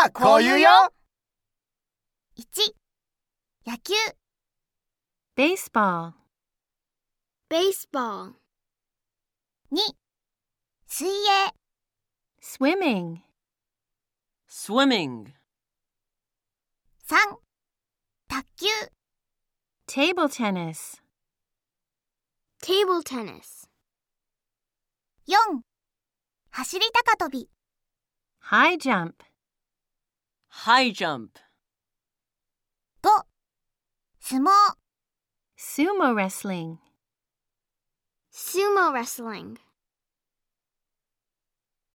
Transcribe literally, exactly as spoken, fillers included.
はこう言うよ。 いち、野球 baseball, baseball に、水泳 swimming, swimming, さん、卓球 table tennis, table tennis よん、走り高跳び high jump, high jump, ご、相撲 sumo wrestling, sumo wrestling